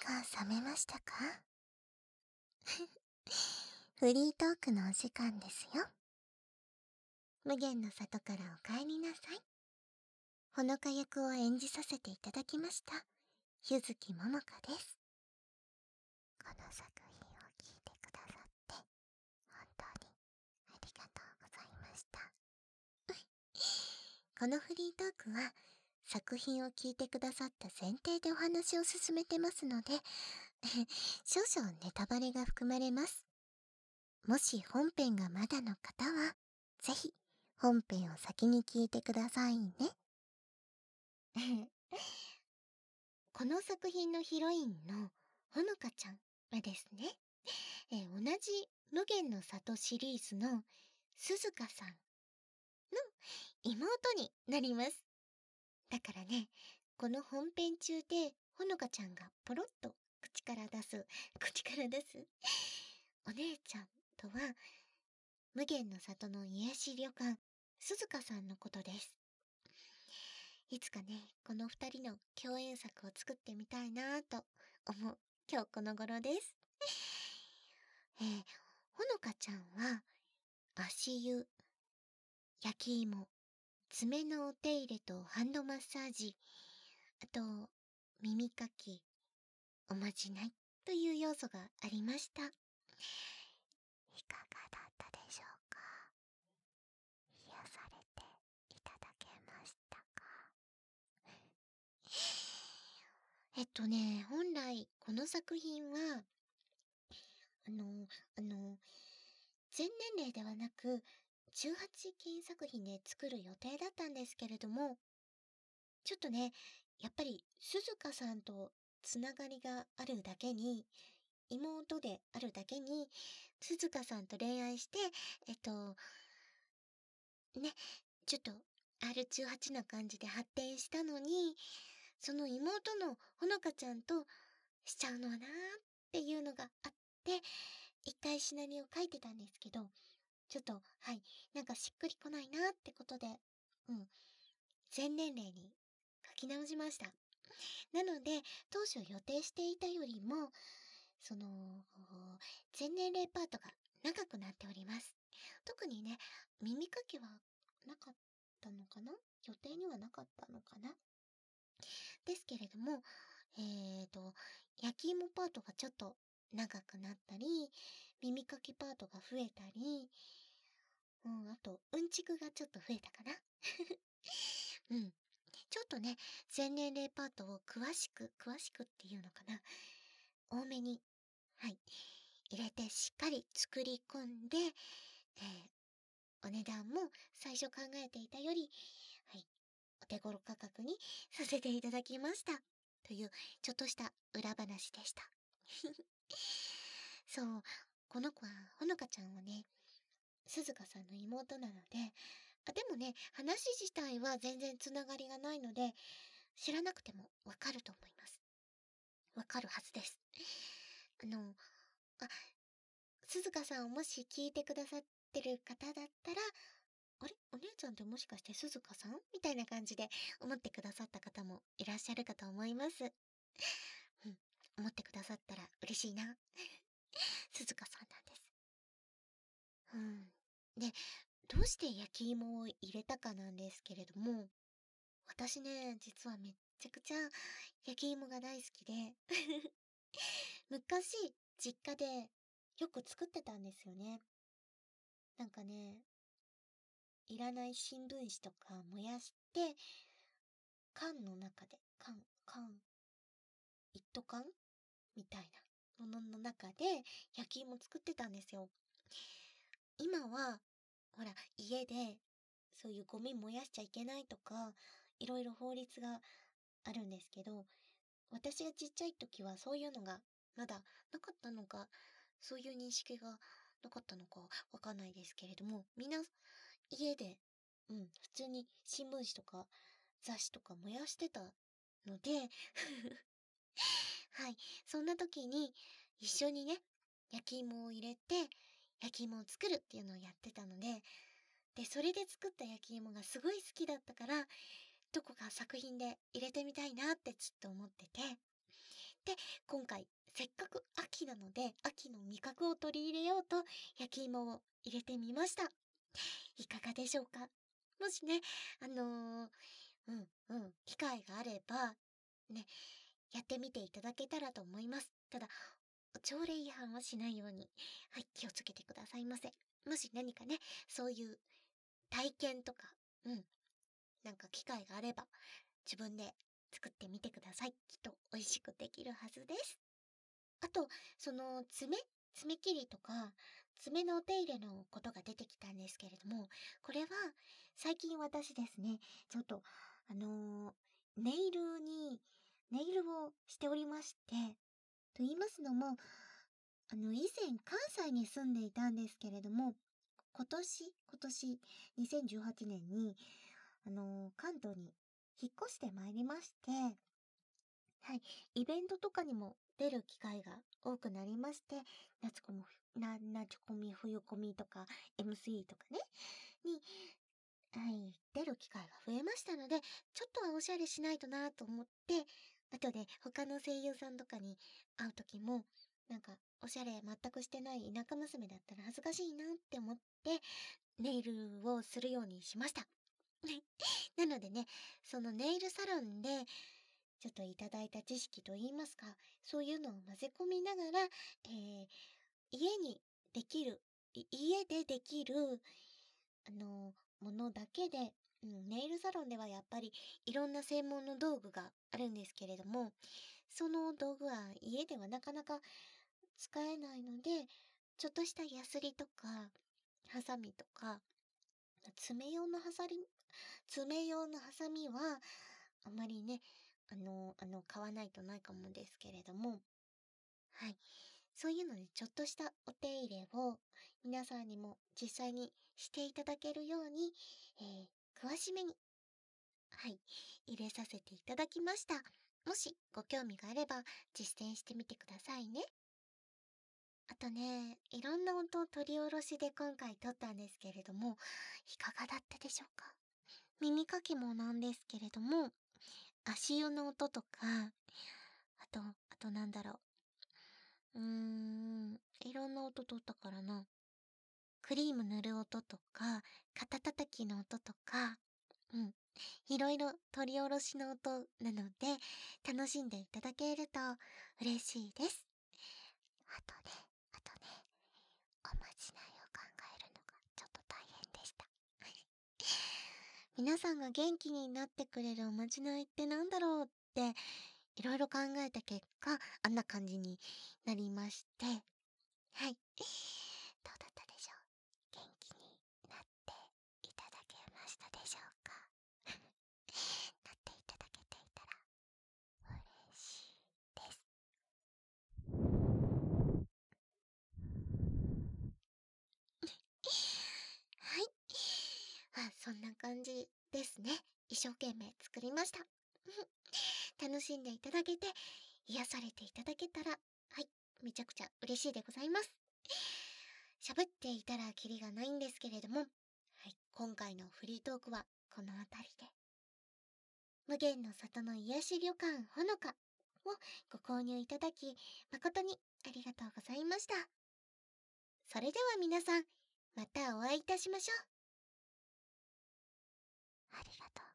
が覚めましたか？フリートークのお時間ですよ。無限の里からお帰りなさい。ほのか役を演じさせていただきました、柚木桃香です。この作品を聞いてくださって本当にありがとうございました。このフリートークは作品を聞いてくださった前提でお話を進めてますので少々ネタバレが含まれます。もし本編がまだの方はぜひ本編を先に聞いてくださいね。この作品のヒロインのほのかちゃんはですね、同じ無限の里シリーズの鈴鹿さんの妹になります。だからね、この本編中でほのかちゃんがポロッと口から出すお姉ちゃんとは無限の里の癒し旅館鈴鹿さんのことです。いつかね、この二人の共演作を作ってみたいなぁと思う今日この頃です。ほのかちゃんは足湯、焼き芋、爪のお手入れとハンドマッサージ、あと耳かき、おまじないという要素がありました。いかがだったでしょうか？癒されていただけましたか？本来この作品はあの、あの、全年齢ではなく18禁作品で作る予定だったんですけれども、ちょっとね、やっぱり鈴鹿さんとつながりがあるだけに、妹であるだけに、鈴鹿さんと恋愛して、ね、ちょっと R18 な感じで発展したのに、その妹のほのかちゃんとしちゃうのはなーっていうのがあって、一回シナリオ書いてたんですけど、ちょっと、なんかしっくりこないなってことで、全年齢に書き直しました。なので、当初予定していたよりも、その、全年齢パートが長くなっております。特にね、耳かきはなかったのかな？予定にはなかったのかな？ですけれども、焼き芋パートがちょっと長くなったり、耳かきパートが増えたり、あと、うんちくがちょっと増えたかな。うん。ちょっとね、全年齢パートを詳しくっていうのかな。多めに、入れてしっかり作り込んで、お値段も最初考えていたより、お手頃価格にさせていただきました。という、ちょっとした裏話でした。そう、この子は、ほのかちゃんはね、鈴鹿さんの妹なので、でもね、話自体は全然つながりがないので、知らなくてもわかると思います。わかるはずです。あの、あ、鈴鹿さんをもし聞いてくださってる方だったら、あれお姉ちゃんってもしかして鈴鹿さんみたいな感じで思ってくださった方もいらっしゃるかと思います。思ってくださったら嬉しいな。鈴鹿さんなんです。で、どうして焼き芋を入れたかなんですけれども、私ね、実はめっちゃくちゃ焼き芋が大好きで昔、実家でよく作ってたんですよね。なんかね、いらない新聞紙とか燃やして、缶の中で、一斗缶みたいなものの中で焼き芋作ってたんですよ。今は、ほら、家でそういうゴミ燃やしちゃいけないとか、いろいろ法律があるんですけど、私がちっちゃい時はそういうのがまだなかったのか、そういう認識がなかったのかわかんないですけれども、みんな家で、普通に新聞紙とか雑誌とか燃やしてたのでそんな時に一緒にね、焼き芋を入れて、焼き芋を作るっていうのをやってたので、それで作った焼き芋がすごい好きだったから、どこか作品で入れてみたいなってちょっと思ってて、 、今回せっかく秋なので、秋の味覚を取り入れようと焼き芋を入れてみました。いかがでしょうか？もしね、あのー機会があれば、ね、やってみていただけたらと思います。ただ、朝礼違反はしないように、はい、気をつけてくださいませ。もし何かね、そういう体験とか、なんか機会があれば、自分で作ってみてください。きっと美味しくできるはずです。あと、その爪切りとか、爪のお手入れのことが出てきたんですけれども、これは最近私ですね、ちょっと、あのーネイルに、ネイルをしておりまして、と言いますのも、以前関西に住んでいたんですけれども、今年、2018年に、関東に引っ越してまいりまして、はい、イベントとかにも出る機会が多くなりまして、夏コミ、冬コミとか、MC とかね、に、はい、出る機会が増えましたので、ちょっとはおしゃれしないとなと思って、後で他の声優さんとかに会う時も、なんか、おしゃれ全くしてない田舎娘だったら恥ずかしいなって思って、ネイルをするようにしました。なのでね、そのネイルサロンで、ちょっといただいた知識といいますか、そういうのを混ぜ込みながら、家にできる、家でできる、ものだけで、ネイルサロンではやっぱりいろんな専門の道具があるんですけれども、その道具は家ではなかなか使えないので、ちょっとしたヤスリとか、ハサミとか、爪用のハサリ、爪用のハサミは、あまりね、買わないとないかもですけれども、はい。そういうので、ちょっとしたお手入れを皆さんにも実際にしていただけるように、詳しめに、はい、入れさせていただきました。もしご興味があれば実践してみてくださいね。あとね、いろんな音を取り下ろしで今回撮ったんですけれども、いかがだったでしょうか？耳かきもなんですけれども、足湯の音とか、あとなんだろいろんな音取ったからな。クリーム塗る音とか、肩叩きの音とか、うん。いろいろ取り下ろしの音なので、楽しんでいただけると嬉しいです。あとね、おまじないを考えるのがちょっと大変でした。皆さんが元気になってくれるおまじないってなんだろうって、いろいろ考えた結果、あんな感じになりまして、はい。どうだったでしょう？元気になっていただけましたでしょうか？なっていただけていたら嬉しいです。はい。そんな感じですね。一生懸命作りました。楽しんでいただけて、癒されていただけたら、はい、めちゃくちゃ嬉しいでございます。喋っていたらキリがないんですけれども、はい、今回のフリートークはこの辺りで。無限の里の癒し旅館ほのかをご購入いただき、誠にありがとうございました。それでは皆さん、またお会いいたしましょう。ありがとう。